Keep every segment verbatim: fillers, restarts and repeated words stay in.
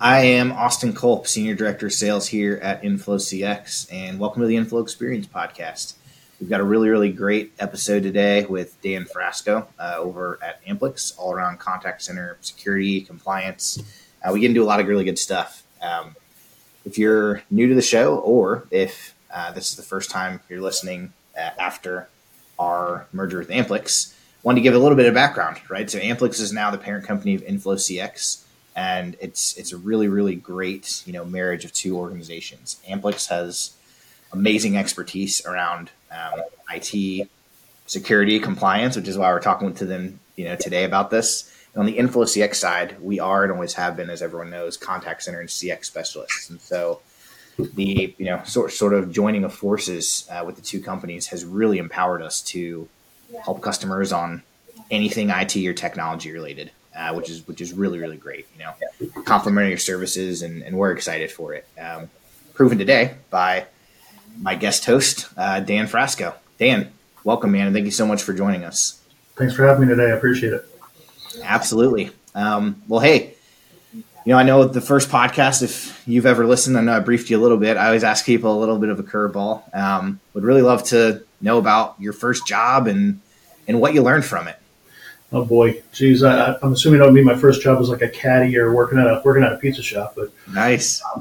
I am Austin Culp, Senior Director of Sales here at InflowCX, and welcome to the Inflow Experience Podcast. We've got a really, really great episode today with Dan Frasco uh, over at Amplix, all around contact center security, compliance. Uh, we get into a lot of really good stuff. Um, if you're new to the show, or if uh, this is the first time you're listening uh, after our merger with Amplix, I wanted to give a little bit of background, right? So Amplix is now the parent company of InflowCX. And it's it's a really, really great, you know, marriage of two organizations. Amplix has amazing expertise around um, I T, security, compliance, which is why we're talking to them, you know, today about this. And on the InflowCX side, we are and always have been, as everyone knows, contact center and C X specialists. And so the, you know, sort sort of joining of forces uh, with the two companies has really empowered us to help customers on anything I T or technology related. Uh, which is which is really, really great, you know, complementing your services, and, and we're excited for it. Um, proven today by my guest host, uh, Dan Frasco. Dan, welcome, man, and thank you so much for joining us. Thanks for having me today. I appreciate it. Absolutely. Um, well, hey, you know, I know the first podcast, if you've ever listened, I know I briefed you a little bit. I always ask people a little bit of a curveball. Um, would really love to know about your first job and and what you learned from it. Oh boy, geez, I, I'm assuming that would mean my first job was like a caddy or working at a working at a pizza shop. But nice. Um,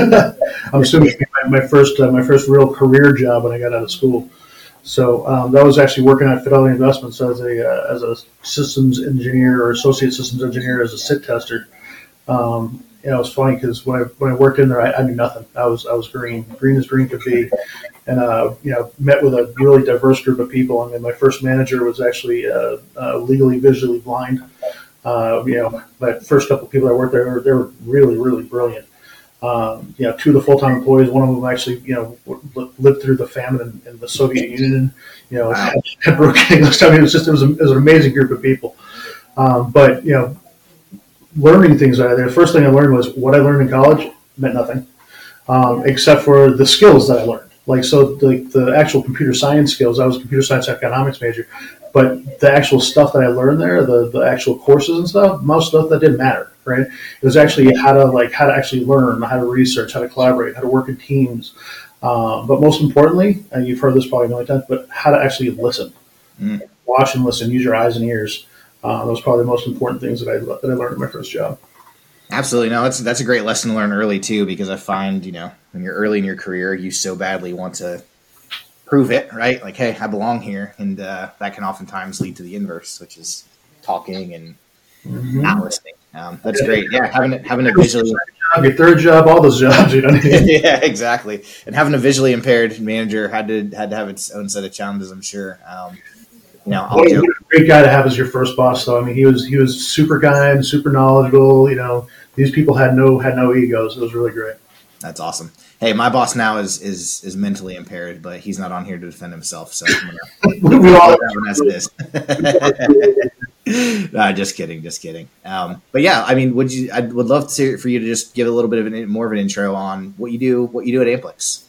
I'm assuming my, my first uh, my first real career job when I got out of school. So um, that was actually working at Fidelity Investments as a uh, as a systems engineer or associate systems engineer as a sit tester. Um, you know, it was funny because when I when I worked in there, I, I knew nothing. I was I was green, green as green could be. And, uh, you know, met with a really diverse group of people. I mean, my first manager was actually uh, uh, legally, visually blind. Uh, you know, my first couple of people that worked there, were, they were really, really brilliant. Um, you know, two of the full-time employees, one of them actually, you know, lived through the famine in, in the Soviet Union. You know, had, had broken English. I mean, it was just, it was, a, it was an amazing group of people. Um, but, you know, learning things out of there, the first thing I learned was what I learned in college meant nothing, um, except for the skills that I learned. Like, so the, the actual computer science skills, I was a computer science economics major, but the actual stuff that I learned there, the, the actual courses and stuff, most stuff that didn't matter, right? It was actually how to, like, how to actually learn, how to research, how to collaborate, how to work in teams. Um, but most importantly, and you've heard this probably a million times, but how to actually listen, mm. watch and listen, use your eyes and ears. Uh, those are probably the most important things that I, that I learned in my first job. Absolutely. No, that's that's a great lesson to learn early too, because I find, you know, when you're early in your career, you so badly want to prove it, right? Like, hey, I belong here. And uh, that can oftentimes lead to the inverse, which is talking and mm-hmm. not listening. Um, that's yeah. great. Yeah, having having a visually your third job, all those jobs, you know what I mean? Yeah, exactly. And having a visually impaired manager had to had to have its own set of challenges, I'm sure. Um, you know, I'll what a great guy to have as your first boss, though. I mean, he was he was super kind, super knowledgeable. You know, these people had no had no egos. It was really great. That's awesome. Hey, my boss now is is is mentally impaired, but he's not on here to defend himself. So I'm gonna we all have it as it is. No, just kidding, just kidding. Um, but yeah, I mean, would you? I would love to for you to just give a little bit of an, more of an intro on what you do, what you do at Amplix.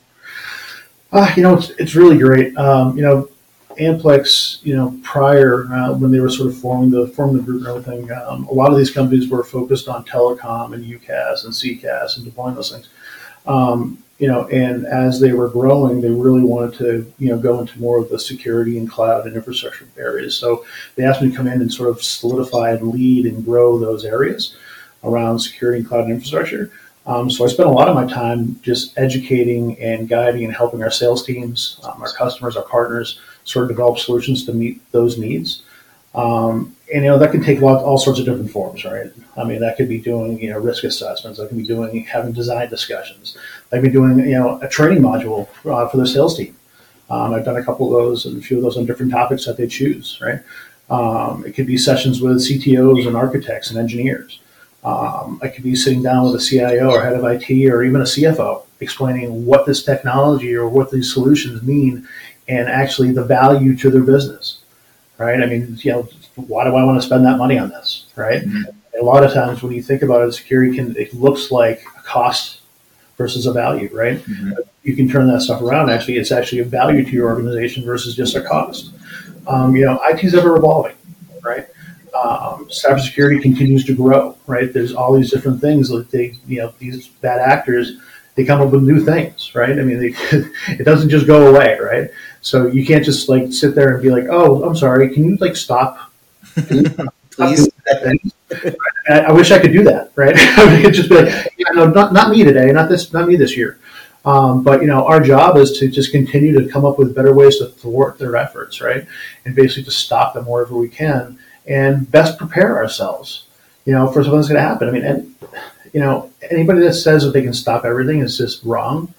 Uh, you know, it's it's really great. Um, you know. Amplix, you know, prior uh, when they were sort of forming the forming the group and everything, um, a lot of these companies were focused on telecom and U C A S and C C A S and deploying those things. Um, you know, and as they were growing, they really wanted to, you know, go into more of the security and cloud and infrastructure areas. So they asked me to come in and sort of solidify and lead and grow those areas around security and cloud and infrastructure. Um, so I spent a lot of my time just educating and guiding and helping our sales teams, um, our customers, our partners, sort of develop solutions to meet those needs. Um, and, you know, that can take a lot, all sorts of different forms, right? I mean, that could be doing, you know, risk assessments. That can be doing, having design discussions. That could be doing, you know, a training module uh, for the sales team. Um, I've done a couple of those and a few of those on different topics that they choose, right? Um, it could be sessions with C T Os and architects and engineers. Um, I could be sitting down with a C I O or head of I T or even a C F O explaining what this technology or what these solutions mean and actually the value to their business, right? I mean, you know, why do I want to spend that money on this, right? Mm-hmm. A lot of times when you think about it, security can, it looks like a cost versus a value, right? Mm-hmm. You can turn that stuff around. Actually, it's actually a value to your organization versus just a cost. Um, you know, I T is ever evolving, right? Um, cybersecurity continues to grow, right? There's all these different things that they, you know, these bad actors, they come up with new things, right? I mean, they, it doesn't just go away, right? So you can't just like sit there and be like, oh, I'm sorry, can you like stop? Can you stop Please. doing that thing? I, I wish I could do that, right? I could just be like, yeah, no, not not me today, not this, not me this year. Um, but you know, our job is to just continue to come up with better ways to thwart their efforts, right? And basically to stop them wherever we can, and best prepare ourselves, you know, for something that's going to happen. I mean, and you know, anybody that says that they can stop everything is just wrong.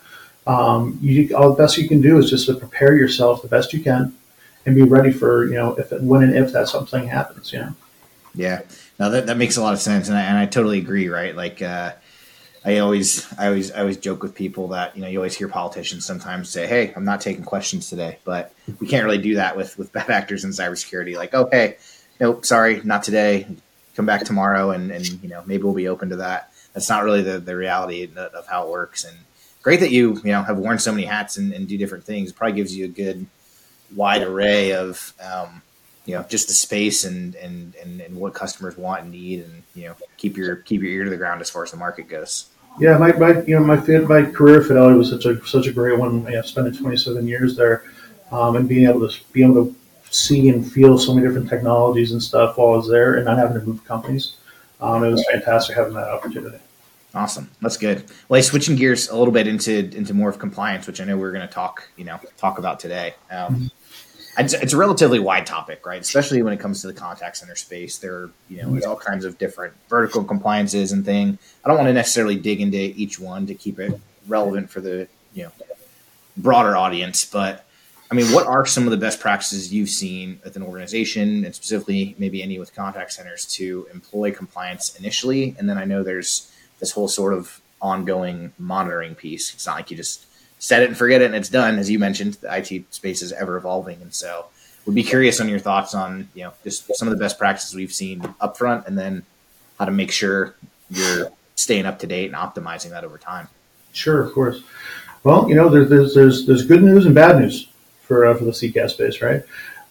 Um, you, all the best you can do is just to prepare yourself the best you can, and be ready for, you know, if when and if that something happens, you know. Yeah, no, that, that makes a lot of sense, and I, and I totally agree. Right, like uh, I always, I always, I always joke with people that, you know, you always hear politicians sometimes say, "Hey, I'm not taking questions today," but we can't really do that with with bad actors in cybersecurity. Like, "Oh, hey, nope, sorry, not today. Come back tomorrow, and and you know, maybe we'll be open to that." That's not really the, the reality of how it works. And great that you you know have worn so many hats and, and do different things. It probably gives you a good wide array of um, you know, just the space and, and, and, and what customers want and need, and, you know, keep your, keep your ear to the ground as far as the market goes. Yeah. My, my, you know, my, my career at Fidelity was such a, such a great one. I spent twenty-seven years there, um, and being able to be able to see and feel so many different technologies and stuff while I was there and not having to move companies. Um, it was fantastic having that opportunity. Awesome. That's good. Well, switching gears a little bit into, into more of compliance, which I know we're going to talk, you know, talk about today. Um, mm-hmm. It's, it's a relatively wide topic, right? Especially when it comes to the contact center space. There, you know, there's all kinds of different vertical compliances and thing. I don't want to necessarily dig into each one to keep it relevant for the, you know, broader audience. But I mean, what are some of the best practices you've seen with an organization, and specifically maybe any with contact centers, to employ compliance initially? And then I know there's this whole sort of ongoing monitoring piece. It's not like you just set it and forget it and it's done. As you mentioned, the I T space is ever evolving. And so we'd be curious on your thoughts on, you know, just some of the best practices we've seen up front, and then how to make sure you're staying up to date and optimizing that over time. Sure, of course. Well, you know, there's there's there's, there's good news and bad news for uh, for the C CAS space, right?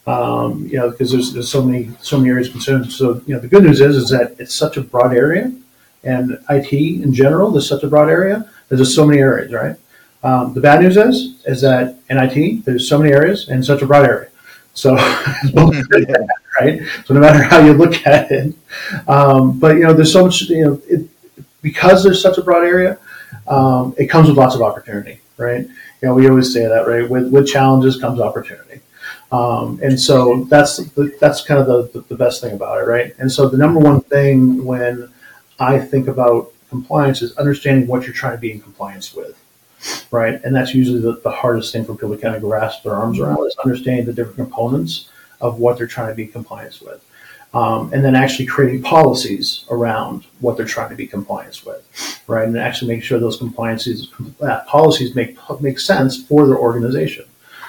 Um, you know, because there's there's so many so many areas concerned. So, you know, the good news is is that it's such a broad area, and I T in general is such a broad area. There's just so many areas, right? Um, the bad news is, is that in I T, there's so many areas and such a broad area. So, right? So no matter how you look at it, um, but, you know, there's so much, you know, it, because there's such a broad area, um, it comes with lots of opportunity, right? You know, we always say that, right? With, with challenges comes opportunity. Um, and so that's, that's kind of the, the best thing about it, right? And so the number one thing when I think about compliance is understanding what you're trying to be in compliance with. Right, and that's usually the, the hardest thing for people to kind of grasp their arms around, is understanding the different components of what they're trying to be in compliance with, um, and then actually creating policies around what they're trying to be compliance with, right, and actually make sure those compliances uh, policies make make sense for their organization.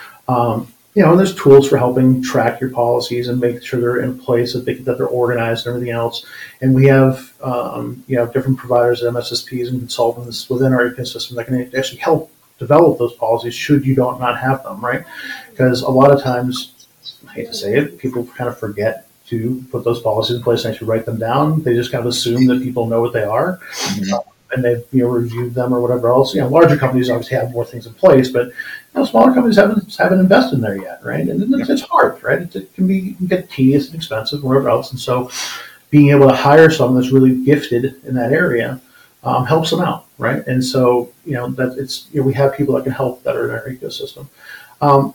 Um, you know, and there's tools for helping track your policies and make sure they're in place, that they that they're organized and everything else. And we have, um, you know, different providers, M S S Ps and consultants within our ecosystem that can actually help develop those policies should you don't not have them, right? Because a lot of times, I hate to say it, people kind of forget to put those policies in place and actually write them down. They just kind of assume that people know what they are. Mm-hmm. Uh, and they've, you know, reviewed them or whatever else. You know, larger companies obviously have more things in place, but, you know, smaller companies haven't haven't invested in there yet, right? And it's, it's hard, right? It, it can be it can get tedious and expensive, and whatever else. And so, being able to hire someone that's really gifted in that area um, helps them out, right? And so, you know, that it's you know, we have people that can help that are in our ecosystem, um,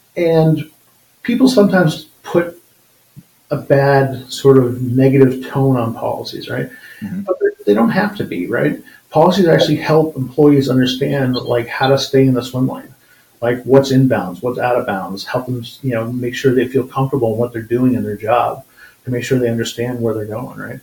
and people sometimes put a bad sort of negative tone on policies, right? Mm-hmm. But they don't have to be, right? Policies actually help employees understand, like, how to stay in the swim lane, like what's in bounds, what's out of bounds, help them, you know, make sure they feel comfortable in what they're doing in their job, to make sure they understand where they're going, right?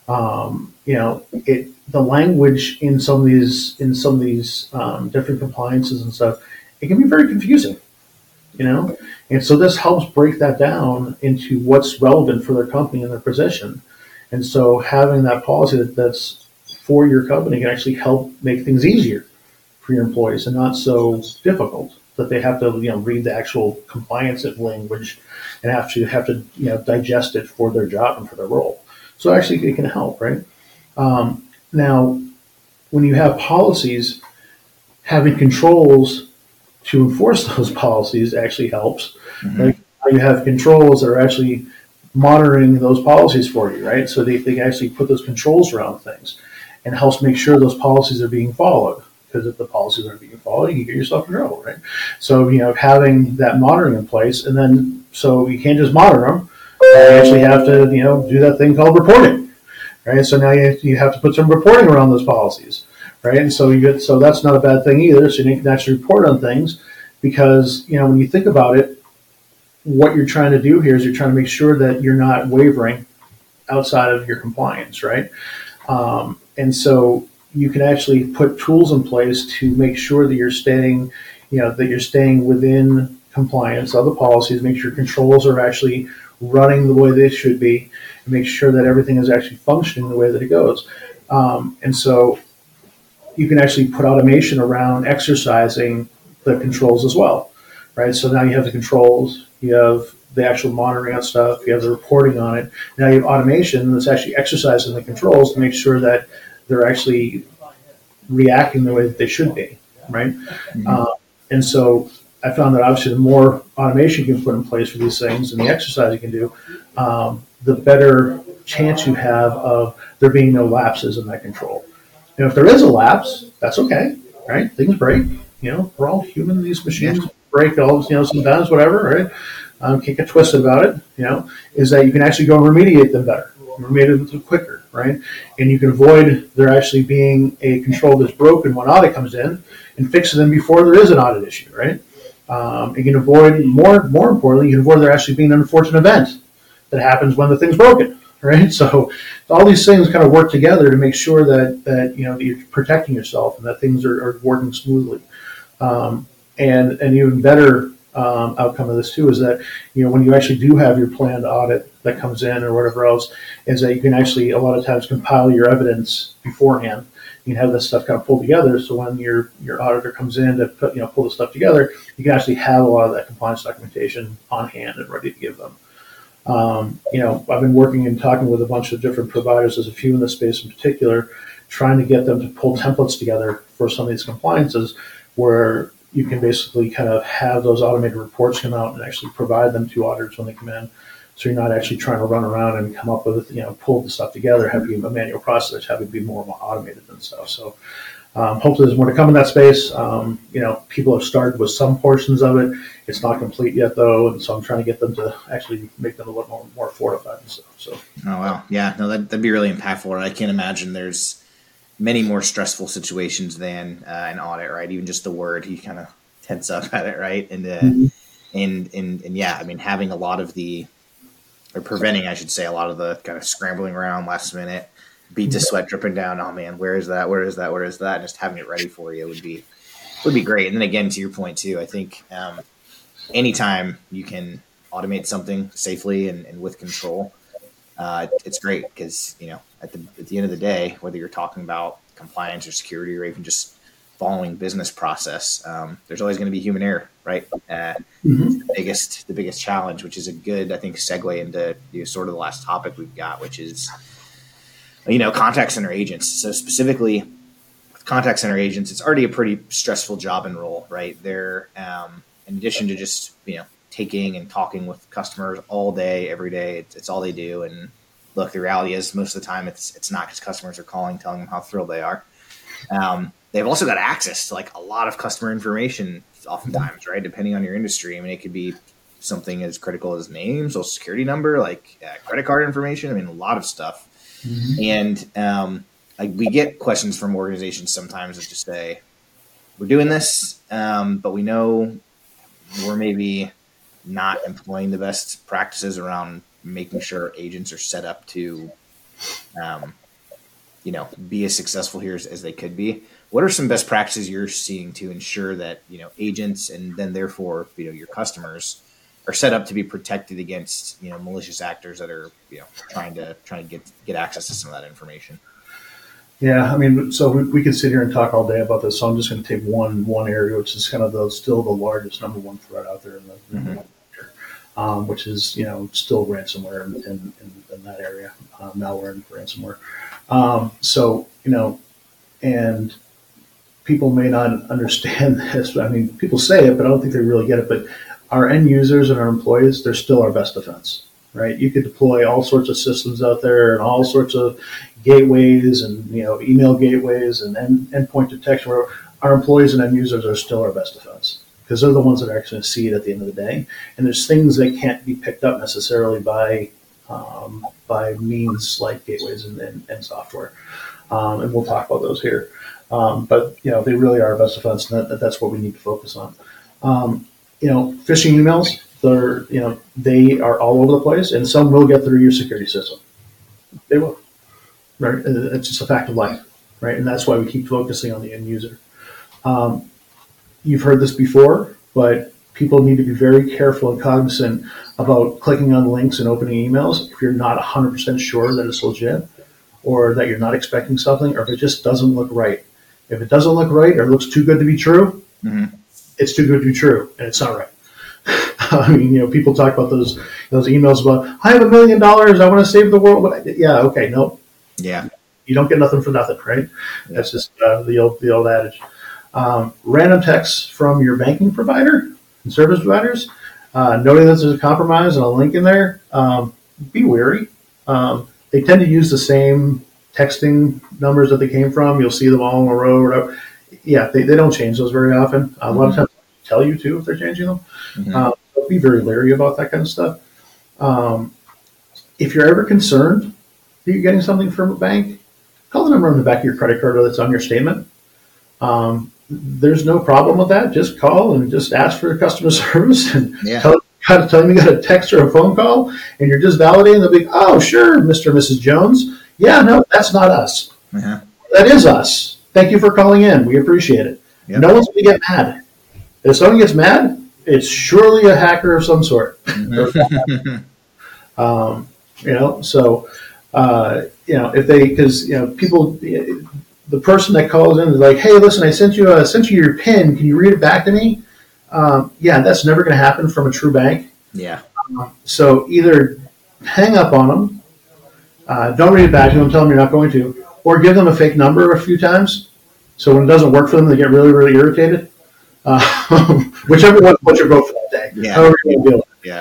Um, you know, it the language in some of these in some of these um, different compliances and stuff, it can be very confusing, you know, and so this helps break that down into what's relevant for their company and their position. And so having that policy that, that's for your company can actually help make things easier for your employees and not so difficult. that they have to, you know, read the actual compliance language and have to have to, you know, digest it for their job and for their role. So actually, it can help, right? Um, now, when you have policies, having controls to enforce those policies actually helps. Mm-hmm. Right? You have controls that are actually monitoring those policies for you, right? So they, they can actually put those controls around things and helps make sure those policies are being followed. Because if the policies aren't being followed, you get yourself in trouble, right? So, you know, having that monitoring in place, and then so you can't just monitor them. You actually have to, you know, do that thing called reporting, right? So now you you have to put some reporting around those policies, right? And so you get so that's not a bad thing either. So you can actually report on things because, you know, when you think about it, what you're trying to do here is you're trying to make sure that you're not wavering outside of your compliance, right? Um, and so you can actually put tools in place to make sure that you're staying, you know, that you're staying within compliance of the policies, make sure controls are actually running the way they should be, and make sure that everything is actually functioning the way that it goes. Um, and so you can actually put automation around exercising the controls as well, right? So now you have the controls, you have the actual monitoring on stuff, you have the reporting on it. Now you have automation that's actually exercising the controls to make sure that they're actually reacting the way that they should be, right? Mm-hmm. Uh, and so I found that obviously the more automation you can put in place for these things and the exercise you can do, um, the better chance you have of there being no lapses in that control. And if there is a lapse, that's okay, right? Things break. You know, we're all human. These machines yeah. break all, you know, sometimes, whatever, right? Um, can't get twisted about it, you know, is that you can actually go and remediate them better, remediate them quicker, right? And you can avoid there actually being a control that's broken when audit comes in and fix them before there is an audit issue, right? Um, you can avoid, more more importantly, you can avoid there actually being an unfortunate event that happens when the thing's broken, right? So all these things kind of work together to make sure that, that you know, that you're protecting yourself and that things are, are working smoothly. Um, and an even better um, outcome of this too is that, you know, when you actually do have your planned audit that comes in or whatever else, is that you can actually a lot of times compile your evidence beforehand. You can have this stuff kind of pulled together, so when your your auditor comes in to put, you know, pull the stuff together, you can actually have a lot of that compliance documentation on hand and ready to give them. Um, you know, I've been working and talking with a bunch of different providers. There's a few in this space in particular, trying to get them to pull templates together for some of these compliances, where you can basically kind of have those automated reports come out and actually provide them to auditors when they come in. So you're not actually trying to run around and come up with, you know, pull the stuff together, have a manual process, have it be more automated and stuff. So um, hopefully there's more to come in that space. Um, you know, people have started with some portions of it. It's not complete yet, though, and so I'm trying to get them to actually make them a little more, more fortified and stuff. So. Oh, wow. Yeah, no, that, that'd be really impactful. I can't imagine there's many more stressful situations than uh, an audit, right? Even just the word, you kind of tense up at it, right? And, uh, mm-hmm. and, and, and yeah, I mean, having a lot of the, or preventing, I should say, a lot of the kind of scrambling around last minute, beads of sweat dripping down. Oh man, where is that? Where is that? Where is that? And just having it ready for you would be, would be great. And then again, to your point too, I think um, anytime you can automate something safely and, and with control, uh, it's great because, you know, at the, at the end of the day, whether you're talking about compliance or security or even just following business process, um, there's always going to be human error, right? Uh, mm-hmm. the biggest, the biggest challenge, which is a good, I think, segue into, you know, sort of the last topic we've got, which is, you know, contact center agents. So specifically with contact center agents, it's already a pretty stressful job and role, right? They're, um, in addition to just, you know, taking and talking with customers all day, every day, it's, it's all they do. And look, the reality is most of the time it's, it's not because customers are calling, telling them how thrilled they are. Um, They've also got access to like a lot of customer information oftentimes, right? Depending on your industry. I mean, it could be something as critical as name, social security number, like uh, credit card information. I mean, a lot of stuff. Mm-hmm. And um, like we get questions from organizations sometimes that just say, we're doing this, um, but we know we're maybe not employing the best practices around making sure agents are set up to, um, you know, be as successful here as, as they could be. What are some best practices you're seeing to ensure that, you know, agents and then therefore, you know, your customers are set up to be protected against, you know, malicious actors that are, you know, trying to trying to get get access to some of that information? Yeah, I mean, so we, we could sit here and talk all day about this. So I'm just going to take one one area, which is kind of the still the largest number one threat out there in the, mm-hmm. in the um, which is you know still ransomware in, in, in, in that area, uh, malware and ransomware. Um, so you know, and people may not understand this. I mean, people say it, but I don't think they really get it. But our end users and our employees, they're still our best defense. Right? You could deploy all sorts of systems out there and all sorts of gateways and you know email gateways and end, endpoint detection. Where our employees and end users are still our best defense because they're the ones that are actually going to see it at the end of the day. And there's things that can't be picked up necessarily by um, by means like gateways and, and, and software. Um, and we'll talk about those here. Um, but you know they really are our best defense, and that, that's what we need to focus on. Um, you know, phishing emails. They're, you know, they are all over the place, and some will get through your security system. They will, right? It's just a fact of life, right? And that's why we keep focusing on the end user. Um, you've heard this before, but people need to be very careful and cognizant about clicking on links and opening emails if you're not one hundred percent sure that it's legit, or that you're not expecting something, or if it just doesn't look right. If it doesn't look right or looks too good to be true, mm-hmm. it's too good to be true, and it's not right. I mean, you know, people talk about those those emails about, I have a million dollars, I want to save the world. Yeah, okay, no. Yeah. You don't get nothing for nothing, right? Yeah. That's just uh, the old the old adage. Um, random texts from your banking provider and service providers, uh, noting that there's a compromise and a link in there, um, be wary. Um, they tend to use the same texting numbers that they came from. You'll see them all in a row or whatever. Yeah, they, they don't change those very often. Uh, mm-hmm. A lot of times they tell you, too, if they're changing them. Mm-hmm. Um, be very leery about that kind of stuff. Um, if you're ever concerned that you're getting something from a bank, call the number on the back of your credit card that's on your statement. Um, there's no problem with that. Just call and just ask for customer service and yeah. tell, tell them you got a text or a phone call and you're just validating. They'll be, oh, sure, Mister and Missus Jones. Yeah, no, that's not us. Uh-huh. That is us. Thank you for calling in. We appreciate it. Yep. No one's going to get mad. If someone gets mad, it's surely a hacker of some sort. um, you know, so, uh, you know, if they, because, you know, people, the person that calls in is like, hey, listen, I sent you, I sent you your PIN. Can you read it back to me? Um, yeah, that's never going to happen from a true bank. Yeah. Um, so either hang up on them, uh, don't read it back to them, tell them you're not going to, or give them a fake number a few times. So when it doesn't work for them, they get really, really irritated. Uh, whichever one, what's your vote for that day? Yeah. However you do it. Yeah.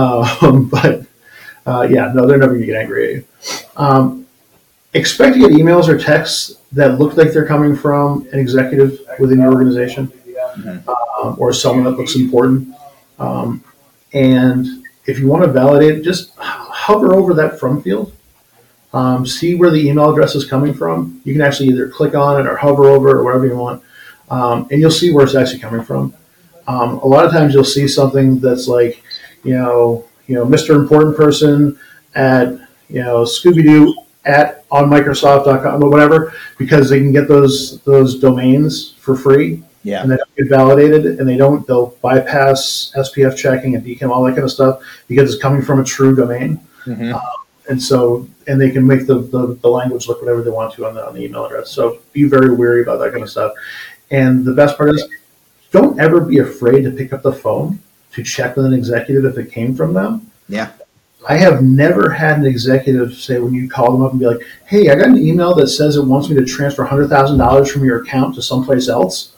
Um, but uh, yeah, no, they're never going to get angry at you. Um, expect to get emails or texts that look like they're coming from an executive within your organization, mm-hmm. um, or someone that looks important. Um, and if you want to validate it, just hover over that from field. Um, see where the email address is coming from. You can actually either click on it or hover over it or whatever you want. Um, and you'll see where it's actually coming from. Um, a lot of times you'll see something that's like, you know, you know, Mister Important Person at, you know, Scooby-Doo at on Microsoft dot com or whatever, because they can get those those domains for free. Yeah. And they don't get validated, and they don't, they'll bypass S P F checking and D K I M, all that kind of stuff, because it's coming from a true domain. Mm-hmm. Um, and so, and they can make the, the, the language look whatever they want to on the, on the email address. So be very wary about that kind of stuff. And the best part is, don't ever be afraid to pick up the phone to check with an executive if it came from them. Yeah. I have never had an executive say, when you call them up and be like, hey, I got an email that says it wants me to transfer one hundred thousand dollars from your account to someplace else,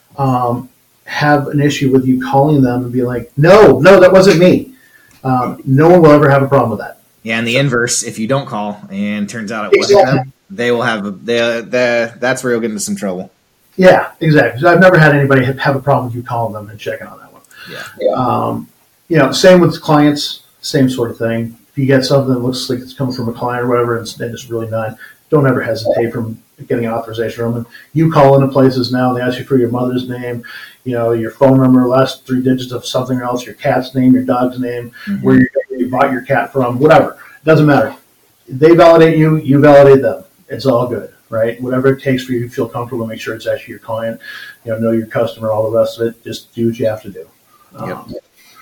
um, have an issue with you calling them and be like, no, no, that wasn't me. Um, no one will ever have a problem with that. Yeah, and the inverse, if you don't call and turns out it wasn't exactly. them, they will have, a, they, they, that's where you'll get into some trouble. Yeah, exactly. So I've never had anybody have a problem with you calling them and checking on that one. Yeah. Um, you know, same with clients, same sort of thing. If you get something that looks like it's coming from a client or whatever, and it's really not, don't ever hesitate from getting authorization from them. You call into places now, and they ask you for your mother's name, you know, your phone number, last three digits of something else, your cat's name, your dog's name, mm-hmm. where you, you bought your cat from, whatever. It doesn't matter. They validate you, you validate them. It's all good. Right? Whatever it takes for you to feel comfortable to make sure it's actually your client, you know, know your customer, all the rest of it. Just do what you have to do. Um, yep.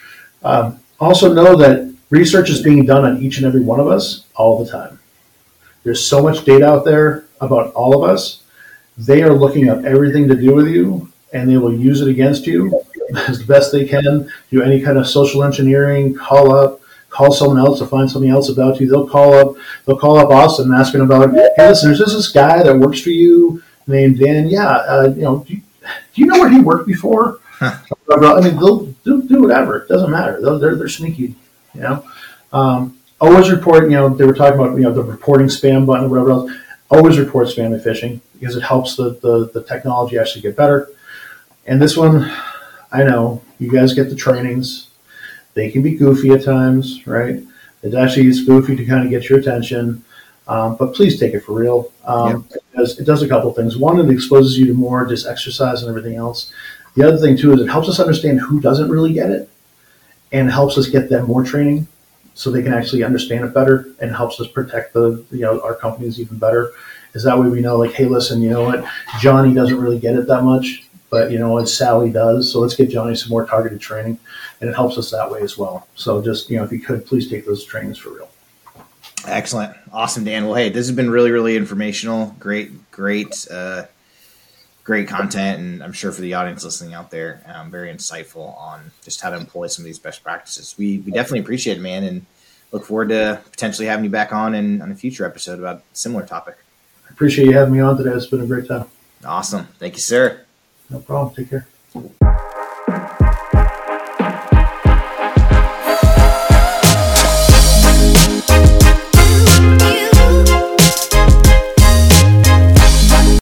um, also know that research is being done on each and every one of us all the time. There's so much data out there about all of us, they are looking up everything to do with you, and they will use it against you as best they can. Do any kind of social engineering, call up, call someone else to find something else about you. They'll call up, they'll call up Austin and ask him about, hey, listen, there's this guy that works for you named Dan. Yeah, uh, you know, do you, do you know where he worked before? I mean, they'll, they'll do whatever. It doesn't matter. They'll, they're they're sneaky, you know. Um, always report. You know, they were talking about you know the reporting spam button or whatever else. Always report spam and phishing because it helps the, the the technology actually get better. And this one, I know you guys get the trainings. They can be goofy at times, right? It actually is goofy to kind of get your attention, um, but please take it for real. Um, yep. it, does, it does a couple of things. One, it exposes you to more just exercise and everything else. The other thing, too, is it helps us understand who doesn't really get it and helps us get them more training so they can actually understand it better and helps us protect the you know our companies even better. Is that way we know, like, hey, listen, you know what? Johnny doesn't really get it that much, but, you know what, Sally does. So let's get Johnny some more targeted training, and it helps us that way as well. So just, you know, if you could, please take those trainings for real. Excellent. Awesome, Dan. Well, hey, this has been really, really informational. Great, great, uh, great content. And I'm sure for the audience listening out there, um, very insightful on just how to employ some of these best practices. We we definitely appreciate it, man, and look forward to potentially having you back on in, on a future episode about a similar topic. I appreciate you having me on today. It's been a great time. Awesome. Thank you, sir. No problem. Take care.